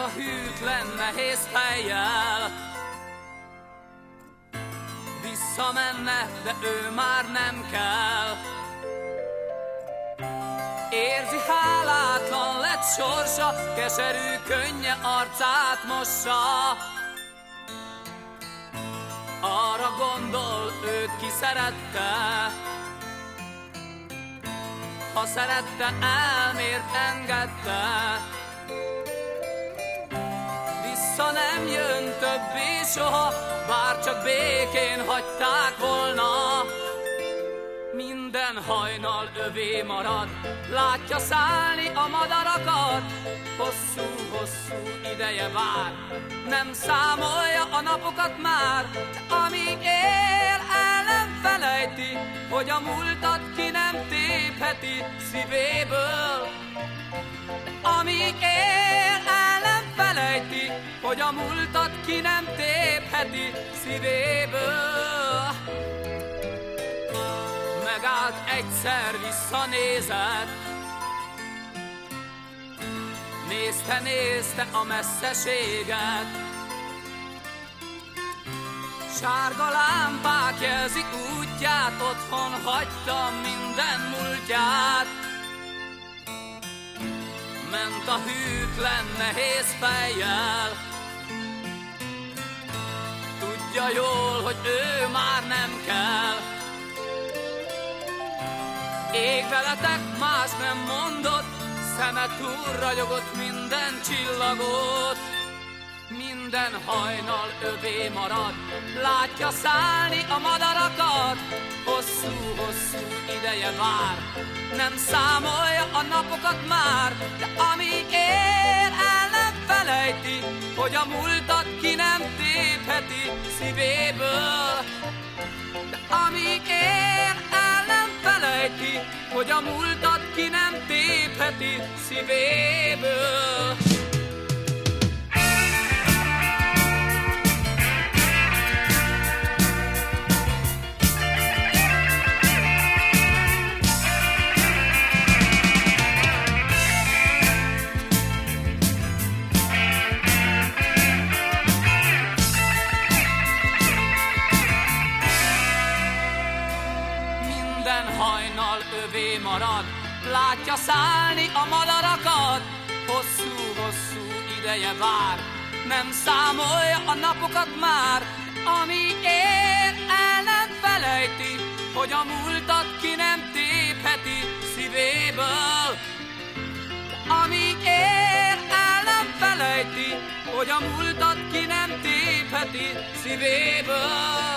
a hűtlen nehéz fejjel. Visszamenne, de ő már nem kell. Érzi, hálátlan lett sorsa, keserű könnye arcát mossa. Arra gondol, őt ki szerette. Ha szerette, elmért, engedte. Vissza nem jön többé soha, bár csak békén hagyták volna. Minden hajnal övé marad, látja szállni a madarakat. Hosszú-hosszú ideje vár, nem számolja a napokat már. De amíg él, el nem felejti, hogy a múltat ki nem tépheti szívéből. De amíg él, el nem felejti, hogy a múltat ki nem tépheti szívéből. Megállt egyszer, visszanézett, nézte a messzeséget. Sárga lámpák jelzik útját, otthon hagyta minden múltját. Ment a hűtlen nehéz fejjel. Tudja jól, hogy ő már nem kell. Ég veletek, más nem mondott, szeme túl ragyogott minden csillagot. Minden hajnal övé marad, látja szállni a madarakat. Hosszú-hosszú ideje vár, nem számolja a napokat már. De amíg él, el nem felejti, hogy a múltat ki nem tépheti szívéből. De amíg él, el nem felejti, hogy a múltat ki nem tépheti szívéből. Hajnal övé marad, látja szállni a madarakat. Hosszú-hosszú ideje vár, nem számolja a napokat már. Amíg él, el nem felejti, hogy a múltat ki nem tépheti szívéből. Amíg él, el nem felejti, hogy a múltat ki nem tépheti szívéből.